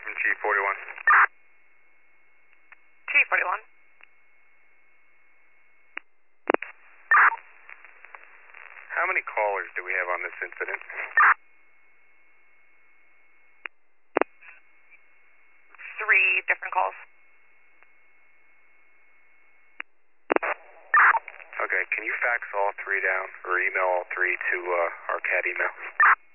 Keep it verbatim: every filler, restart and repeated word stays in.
from G forty-one. G forty-one. How many callers do we have on this incident? Three different calls. Okay, can you fax all three down or email all three to uh, our C A D email?